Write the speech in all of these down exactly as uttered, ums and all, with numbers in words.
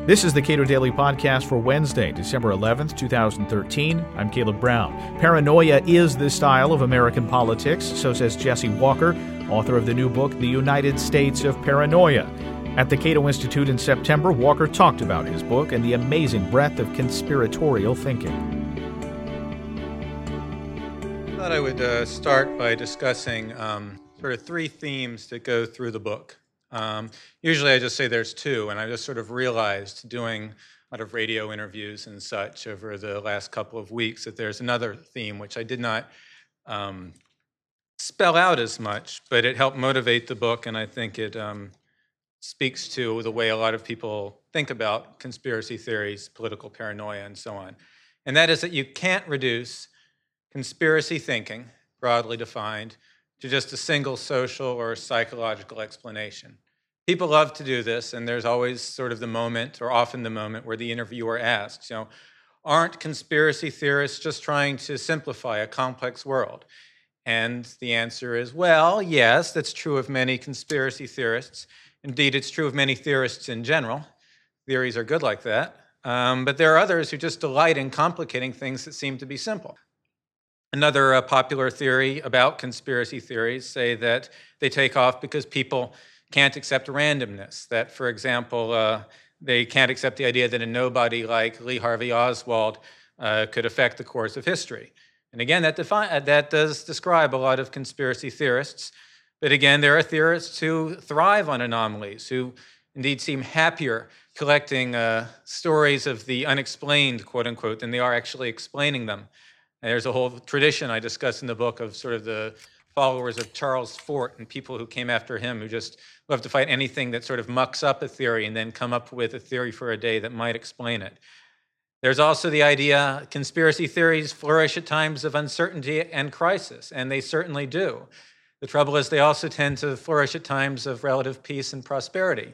This is the Cato Daily Podcast for Wednesday, December eleventh, twenty thirteen. I'm Caleb Brown. Paranoia is the style of American politics, so says Jesse Walker, author of the new book, The United States of Paranoia. At the Cato Institute in September, Walker talked about his book and the amazing breadth of conspiratorial thinking. I thought I would uh, start by discussing um, sort of three themes that go through the book. Um, usually I just say there's two, and I just sort of realized doing a lot of radio interviews and such over the last couple of weeks that there's another theme which I did not um, spell out as much, but it helped motivate the book, and I think it um, speaks to the way a lot of people think about conspiracy theories, political paranoia, and so on. And that is that you can't reduce conspiracy thinking, broadly defined, to just a single social or psychological explanation. People love to do this, and there's always sort of the moment, or often the moment, where the interviewer asks, you know, aren't conspiracy theorists just trying to simplify a complex world? And the answer is, well, yes, that's true of many conspiracy theorists. Indeed, it's true of many theorists in general. Theories are good like that. Um, but there are others who just delight in complicating things that seem to be simple. Another uh, popular theory about conspiracy theories say that they take off because people can't accept randomness, that, for example, uh, they can't accept the idea that a nobody like Lee Harvey Oswald uh, could affect the course of history. And again, that, defi- that does describe a lot of conspiracy theorists. But again, there are theorists who thrive on anomalies, who indeed seem happier collecting uh, stories of the unexplained, quote unquote, than they are actually explaining them. And there's a whole tradition I discuss in the book of sort of the followers of Charles Fort and people who came after him who just love to fight anything that sort of mucks up a theory and then come up with a theory for a day that might explain it. There's also the idea conspiracy theories flourish at times of uncertainty and crisis, and they certainly do. The trouble is they also tend to flourish at times of relative peace and prosperity.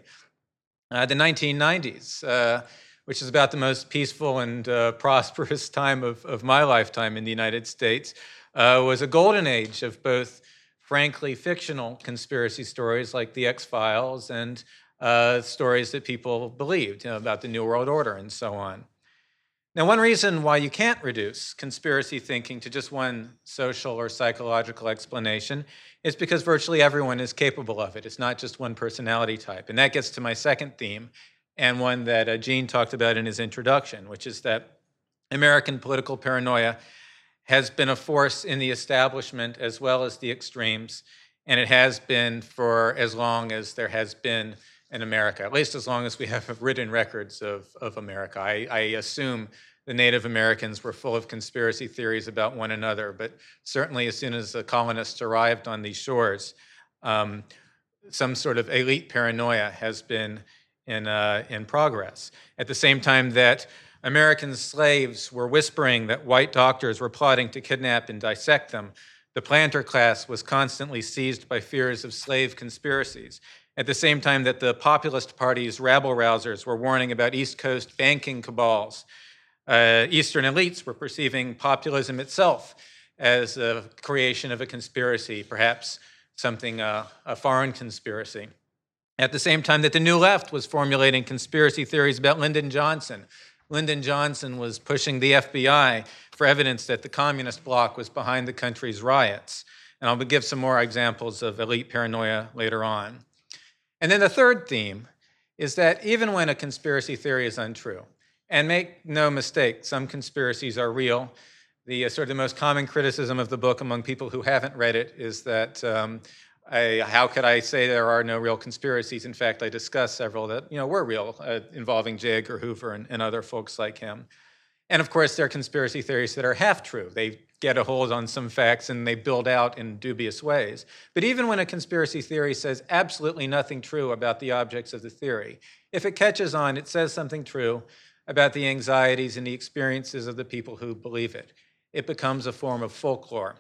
Uh, the nineteen nineties, uh, which is about the most peaceful and uh, prosperous time of, of my lifetime in the United States, uh, was a golden age of both frankly fictional conspiracy stories like the X-Files and uh, stories that people believed, you know, about the New World Order and so on. Now, one reason why you can't reduce conspiracy thinking to just one social or psychological explanation is because virtually everyone is capable of it. It's not just one personality type. And that gets to my second theme, and one that uh, Gene talked about in his introduction, which is that American political paranoia has been a force in the establishment as well as the extremes, and it has been for as long as there has been in America, at least as long as we have written records of, of America. I, I assume the Native Americans were full of conspiracy theories about one another, but certainly as soon as the colonists arrived on these shores, um, some sort of elite paranoia has been in uh, in progress. At the same time that American slaves were whispering that white doctors were plotting to kidnap and dissect them, the planter class was constantly seized by fears of slave conspiracies. At the same time that the populist party's rabble-rousers were warning about East Coast banking cabals, uh, Eastern elites were perceiving populism itself as a creation of a conspiracy, perhaps something, uh, a foreign conspiracy. At the same time that the New Left was formulating conspiracy theories about Lyndon Johnson, Lyndon Johnson was pushing the F B I for evidence that the communist bloc was behind the country's riots. And I'll give some more examples of elite paranoia later on. And then the third theme is that even when a conspiracy theory is untrue, and make no mistake, some conspiracies are real. The uh, sort of the most common criticism of the book among people who haven't read it is that um, I, how could I say there are no real conspiracies? In fact, I discuss several that you know were real, uh, involving J. Edgar Hoover and, and other folks like him. And of course, there are conspiracy theories that are half true. They get a hold on some facts and they build out in dubious ways. But even when a conspiracy theory says absolutely nothing true about the objects of the theory, if it catches on, it says something true about the anxieties and the experiences of the people who believe it. It becomes a form of folklore.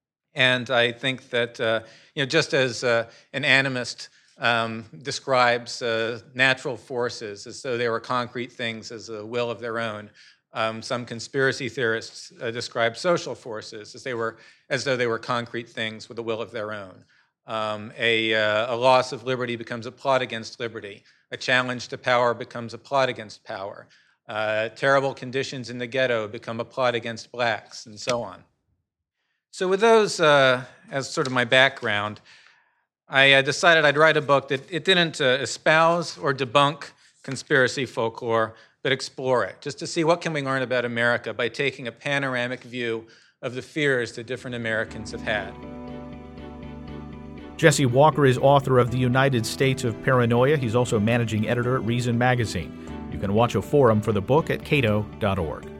And I think that, uh, you know, just as uh, an animist um, describes uh, natural forces as though they were concrete things as a will of their own, um, some conspiracy theorists uh, describe social forces as they were, as though they were concrete things with a will of their own. Um, a, uh, a loss of liberty becomes a plot against liberty. A challenge to power becomes a plot against power. Uh, terrible conditions in the ghetto become a plot against blacks, and so on. So with those uh, as sort of my background, I uh, decided I'd write a book that it didn't uh, espouse or debunk conspiracy folklore, but explore it, just to see what can we learn about America by taking a panoramic view of the fears that different Americans have had. Jesse Walker is author of The United States of Paranoia. He's also managing editor at Reason Magazine. You can watch a forum for the book at cato dot org.